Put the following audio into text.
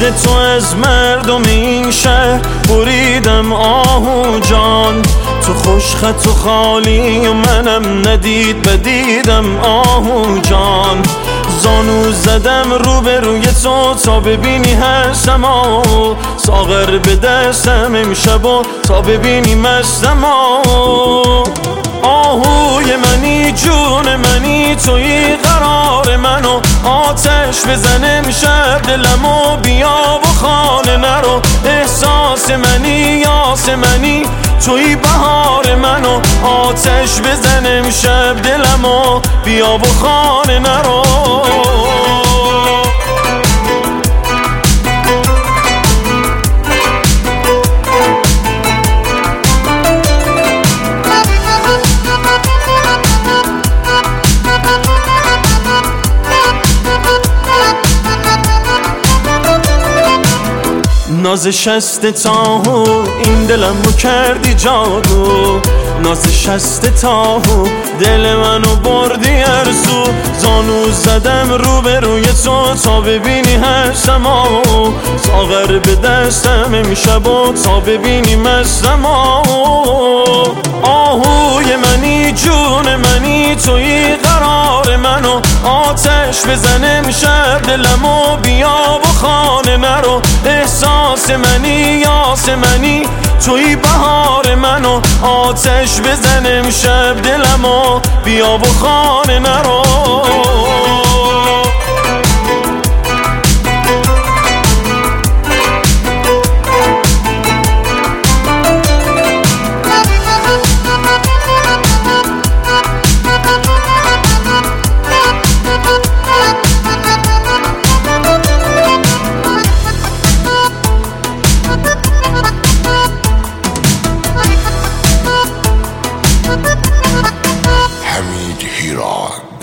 عشق تو از مردم این شهر بریدم آهو جان. تو خوش خط و خالی و منم ندید بدیدم آهو جان. زانو زدم روبروی تو تا ببینی هستم ساغر به دستم امشب و تا ببینی مستم آهوی منی جون منی توی قرار منو آتش بزن امشب دلمو بیا و خانه نرو. احساس منی یاس منی توی بهار منو آتش بزن امشب دلمو بیا و خانه نرو. ناز شست تاهو این دلمو کردی جادو. ناز شست تاهو دل منو بردی ارزو. زانو زدم روبروی تو تا ببینی هستم ساغر به دستم امشب و تا ببینی مستم آهوی منی جون منی توی قرار منو آتش بزن امشب دلمو بیا و خانه نرو. احساس منی یاس منی توی بهار منو آتش بزن امشب دلمو بیا و خانه نرو. حمید هیران.